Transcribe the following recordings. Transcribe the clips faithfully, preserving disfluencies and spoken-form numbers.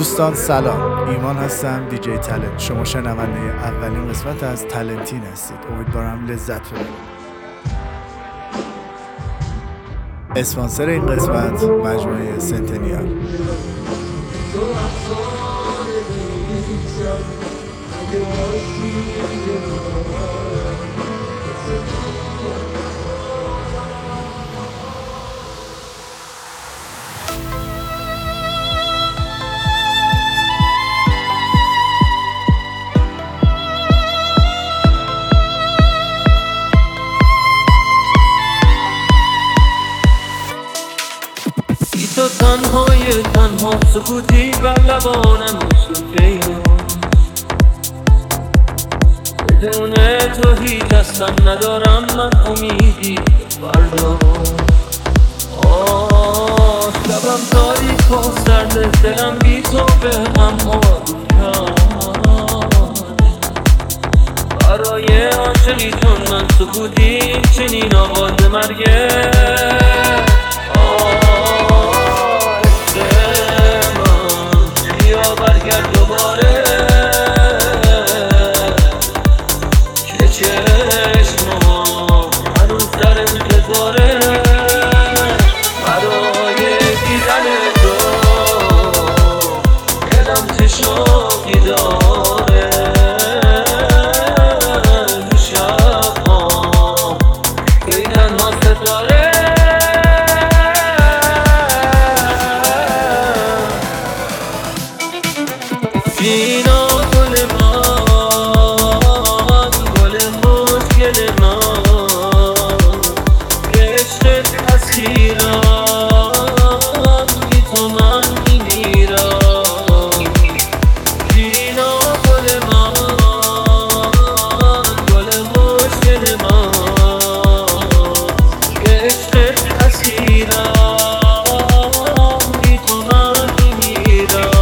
دوستان سلام، ایمان هستم، دیجی تالنت. شما شنونده اولین قسمت از تالنتین هستید. امیدوارم لذت ببرید. اسپانسر این قسمت مجموعه سنتنیال. تو تنهای تنها سکوتی بر لبانم سفیدم، بدون تو هیچ اصلا ندارم من امیدی فردا. آه شبم تاریک و سرد، دلم بی تو به هم آروم برای عاشقی چون من سکوتی چنین آغاز مرگه. برگرد دوباره که چشمم هنوز در انتظاره برای دیدن تو. دلم تشنگی داره تو شب‌ها که تنها ستاره. اینا گل من، گل مشکل من، عشقت اسیرم، بی تو من میمیرم. اینا گل من، گل مشکل من، عشقت اسیرم، بی تو من میمیرم.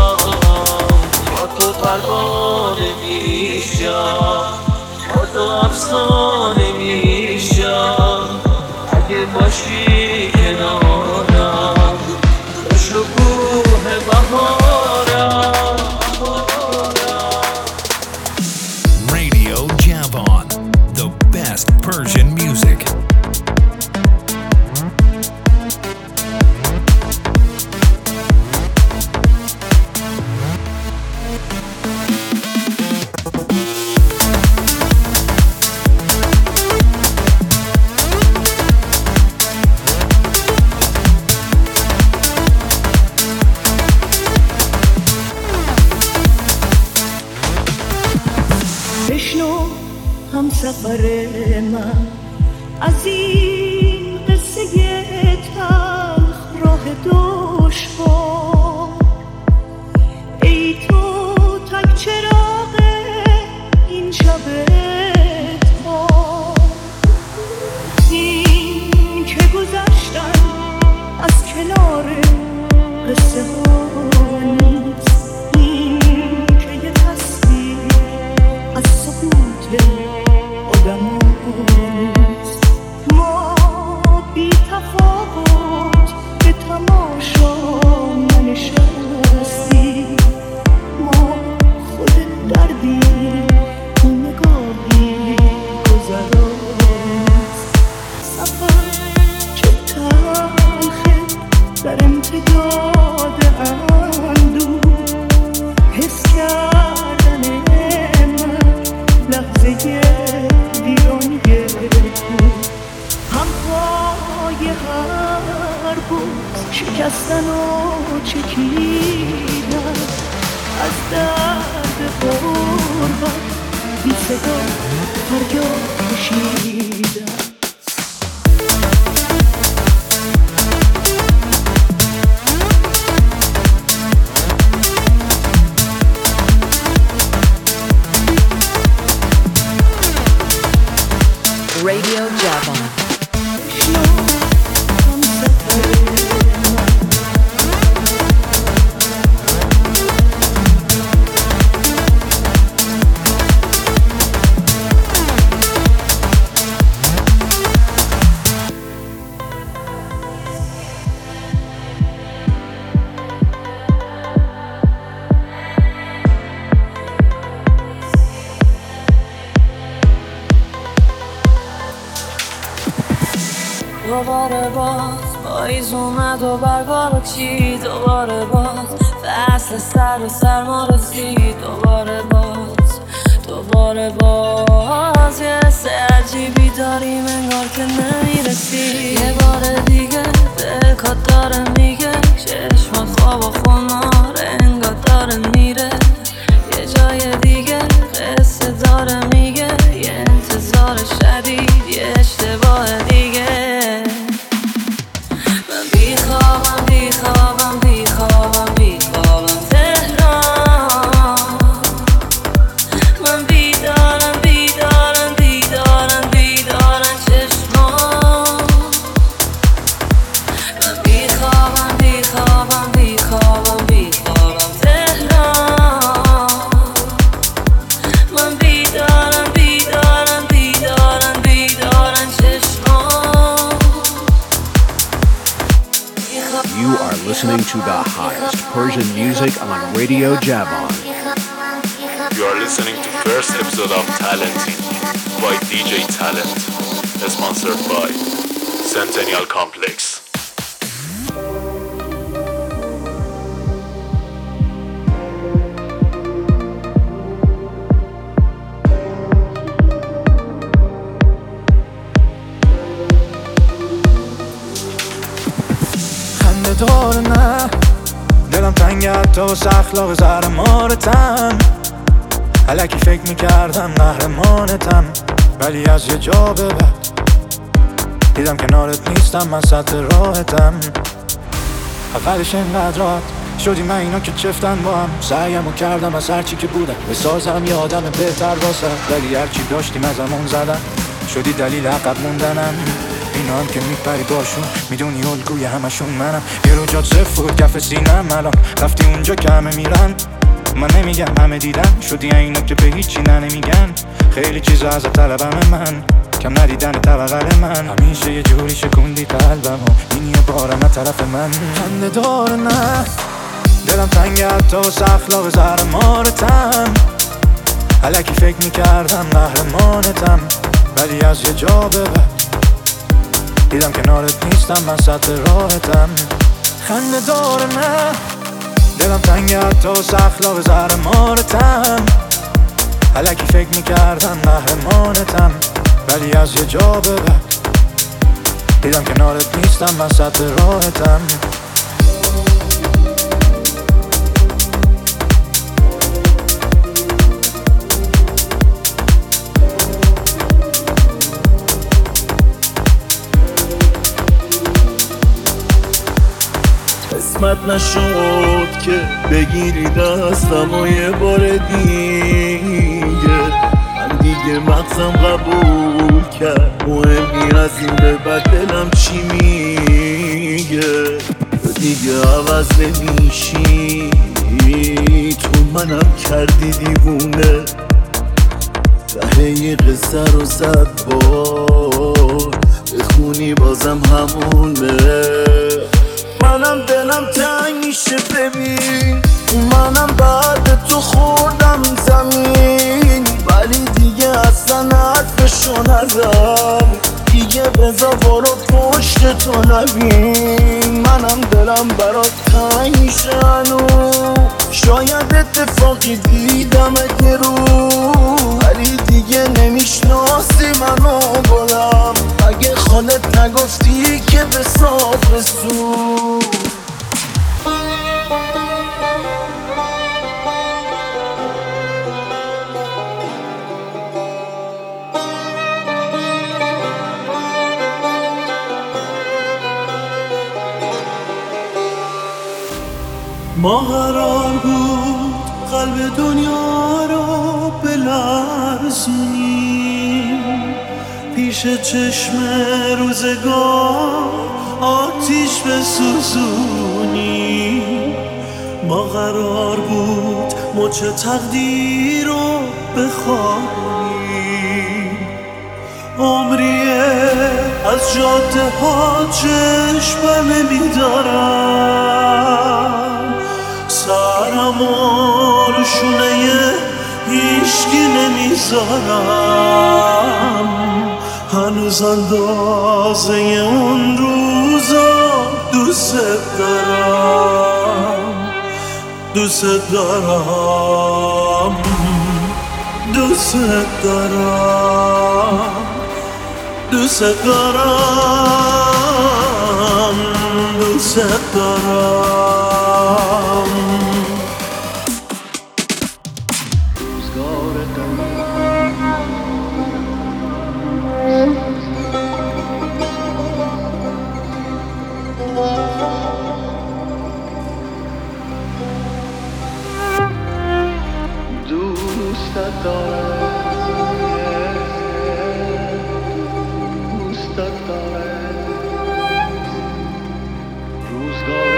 پروانه میشم، با تو افسانه میشم، اگه باشی کنارم تو شکوه بهارم. Radio Javan, the best Persian music. هم سفر من از این قصه تلخ راه دشوار، ای تو تک چراغ این شب تار. این که گذشتن از کنار قصه ها نیست، این که یه تصویر از سقوط آدمانیست. ما بی تفاوت به تماشا ننشستیم، ما خود دردیم، اون نگاهی گذراست. سفر چه تلخه در امتداد اندوه، حس کردن من لحظه ویرانیه تو. هم پای هر بود شکستن و چکیدن، از درد غربت بی صدا فریاد کشیدن. Radio Javan. دوباره باز پاییز اومد و برگا چی دوباره باز فصل سر و سرما رسید دوباره باز دوباره باز یه حس عجیبی داریم انگار که نمیرسی یه بار دیگه دلکات داره میگه چشمات خواب و خمار انگار داره میره یه جای دیگه قصه داره میگه یه انتظار شدید یه اشتباه دیگه من بیخوابم بیخوابم بیخوابم بیخوابم تهران من بیدارم بیدارم بیدارم بیدارم چشمان من بیخوابم بیخوابم بیخوابم بیخوابم تهران من بیدارم بیدارم بیدارم بیدارم چشمان You are listening to the hottest Persian music on Radio Javon. You are listening to first episode of Talented by D J Talent, sponsored by Centennial Complex. خنده داره نه دلم تنگه حتی واسه اخلاق زهر مارتم الکی فکر میکردم قهرمانتم ولی از یه جا به بعد دیدم کنارت نیستم من سطح راحتم اولش اینقدر راحت شدی من اینا که چفتن با هم سعیمو کردم از هرچی که بودم بسازم یه آدم بهتر واسه ولی هرچی داشتیم از همون زدن شدی دلیل عقب موندنم اینا هم که میپری باشون میدونی الگوی همشون منم یه رو جات صفر و کف سینم الان رفتی اونجا که همه میرن من نمیگم همه دیدن شدی اینا که به هیچی نه نمیگن خیلی چیزا از طلبم من کم ندیدن توقل من همیشه یه جوری شکوندی قلبم و این یه بارم از طرف من خنده داره نه دلم تنگه حتی واسه اخلاق زهر مارتم الکی فکر میکردم قهرمانتم ولی از یه جا به بعد دیدم کنارت نیستم من سطح راحتم خنده داره نه دلم تنگه حتی واسه اخلاق زهر مارتم الکی فکر میکردم قهرمانتم ولی از یه جا به بعد دیدم کنارت نیستم من سطح راحتم قسمت نشد که بگیری دستم و یه بار دیگه من دیگه مغزم قبول کرد مهمی از این به بعد دلم چی میگه دیگه عوض نمیشی تو منم کردی دیوونه ته یه قصه رو صد بار بخونی بازم همونه منم دلم تنگ میشه ببین منم بعد تو خوردم زمین ولی دیگه اصلا حرفشو نزن دیگه بذار برو پشت تو نبین منم دلم برات تنگ میشه هنو شاید اتفاقی دیدم یه رو ولی دیگه نمیشناسی منو گلم اگه خالت نگفتی که به صاف رسون ما قرار بود قلب دنیا رو بلرزونیم پیش چشم روزگار آتیش بسوزونیم ما قرار بود مچ تقدیر رو بخوابونیم عمریه از جاده ها چشم نمیدارم سرمو رو شونه هیچکی نمیذارم هنوز اندازه اون روزا دوست دارم دوست دارم دوست دارم دوست دارم دوست دارم روزگار دوست دارم دوست دارم روزگار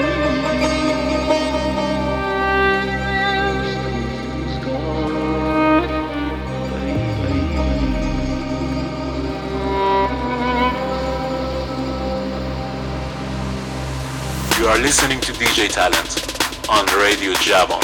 You are listening to D J Talent on Radio Javon.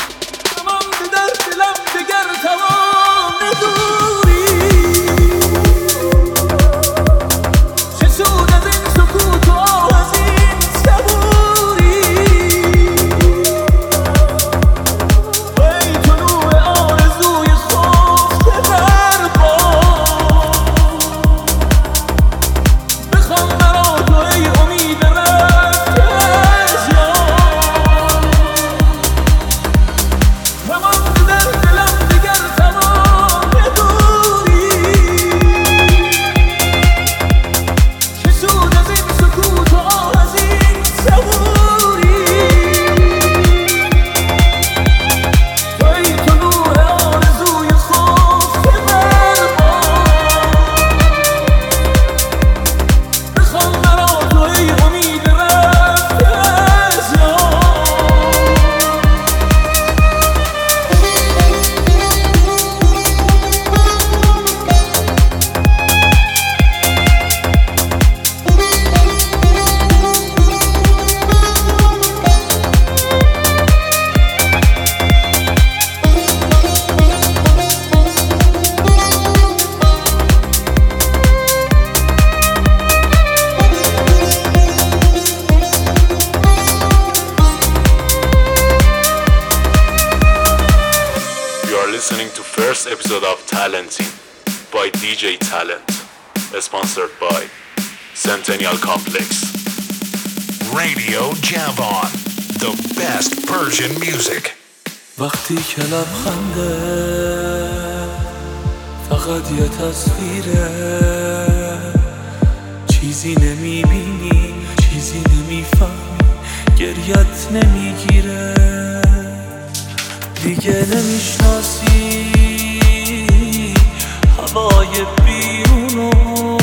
Listening to first episode of Talenting by D J Talent, sponsored by Centennial Complex. Radio Javon, the best Persian music. وقتی که لبخنده فقط یه تصویره، چیزی نمیبینی چیزی نمیفهمی، گریت نمیگیره، دیگه نمیشناسی هوای بیرونو،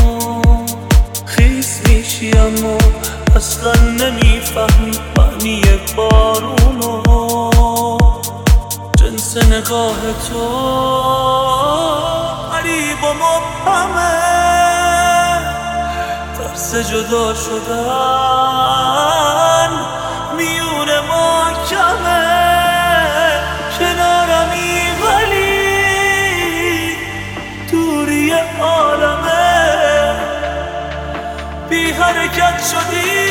خیس میشی اما اصلا نمیفهمی معنی بارونو، جنس نگاه تو غریب و مبهمه، ترس جدا شدن میون ما کمه، کنارمی ولی دوری عالمه، بی حرکت شدی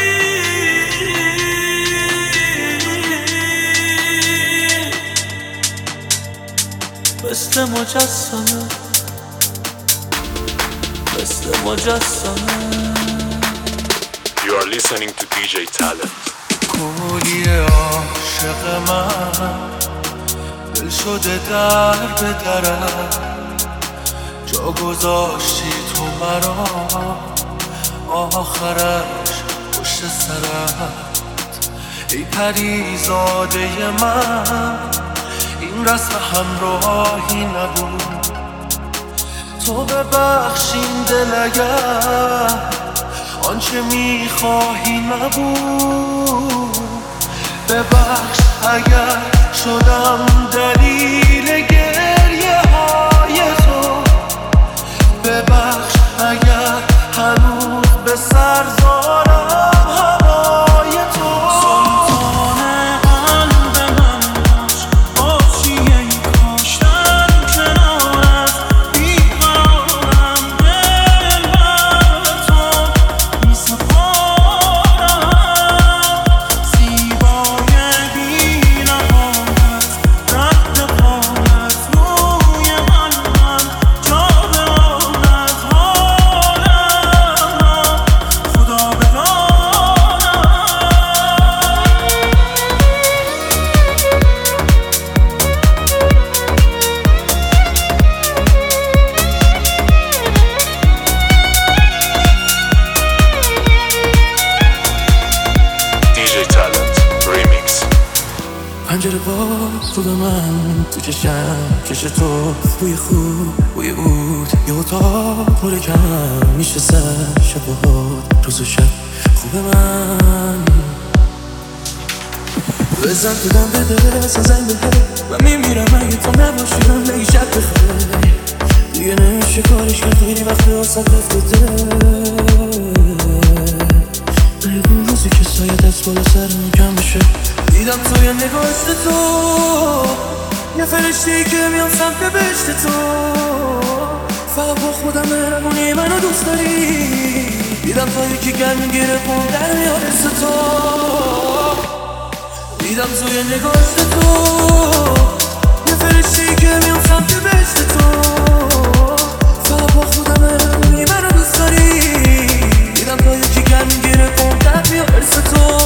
مثل مجسمه مثل مجسمه. You are listening to D J Talent. کولی عاشق من دل شده در به درت، جا گذاشتی تو مرا آخرش پشت سرت، ای پریزاده من این رسم همراهی نبود، تو ببخشین دل اگر آنچه میخواهی نبود، ببخش اگر شدم دلیل گریه های تو، ببخش اگر هنوز به سر زارم هوای تو. سلطان قلب من باش، باشی ای کاشتن کنارت، بیقرارم به پنجره باز رو به من تو چشم کش تو بوی خوب بوی عود یه اتاق نور کم میشه سر شب و هاد روز و شب خوب من بزن تو دم بده سزن بده و میمیرم اگه تو نباشیدم بگی شب بخیر دیگه نمیشه کارش کرد خیلی وقت آسد رفته اون روزی که سایه دست بالا سرمون کم بشه دیدم توی نگاهست تو یه فرشته‌ای که میام سمت بهشت تو فقط با خودم مهربونی منو دوست داری دیدم تا یکی گرم گیره پون در میاد است تو دیدم توی نگاهست تو یه فرشته‌ای که میام سمت بهشت تو فقط با خودم مهربونی منو دوست داری دیدم تا یکی گرم گیره پون در میاد است تو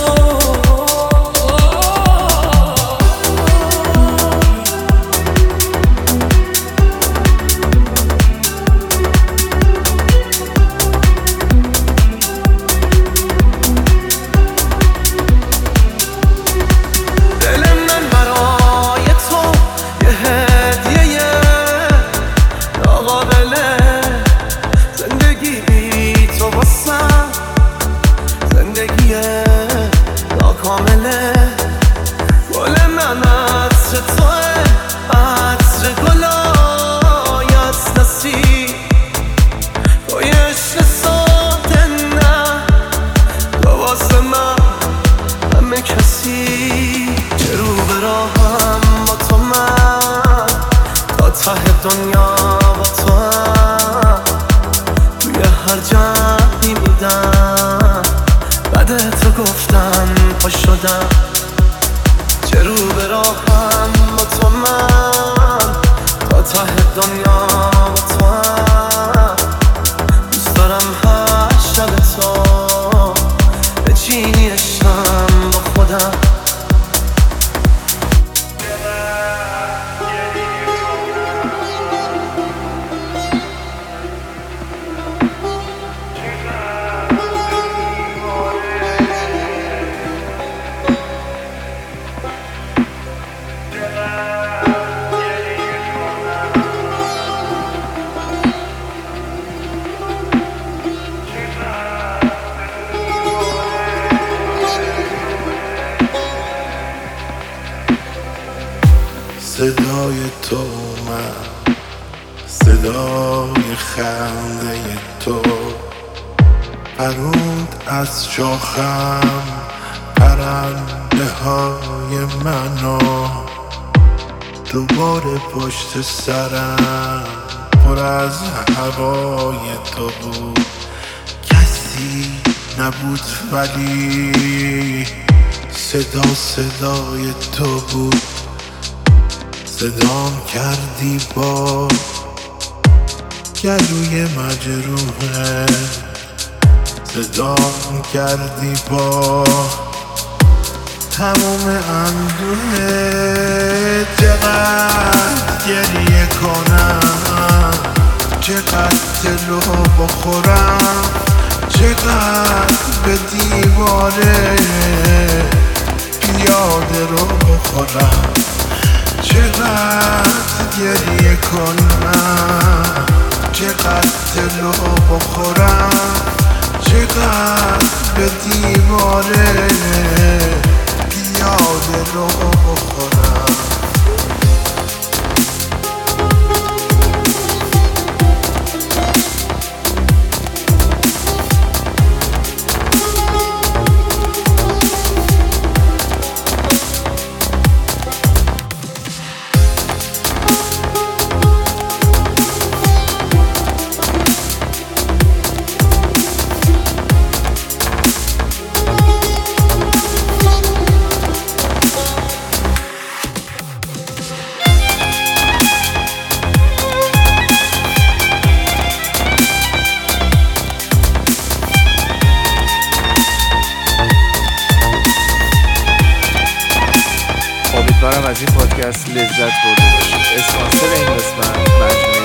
صدای تو من صدای خنده تو پروند از شاخم پرنده های منو دوباره پشت سرم پر از هوای تو بود کسی نبود ولی صدا صدای تو بود صدام کردی با گلوی مجروحه صدام کردی با تموم اندوه چقدر گریه کنم چقدر دلو بخورم چقدر به دیواره پیاده رو بخورم چقدر گریه کنم چقدر دلو بخورم چقدر به دیواره پیاده رو بخورم امیدوارم از این پادکست لذت برده باشید. اسپانسر این قسمت مجموعه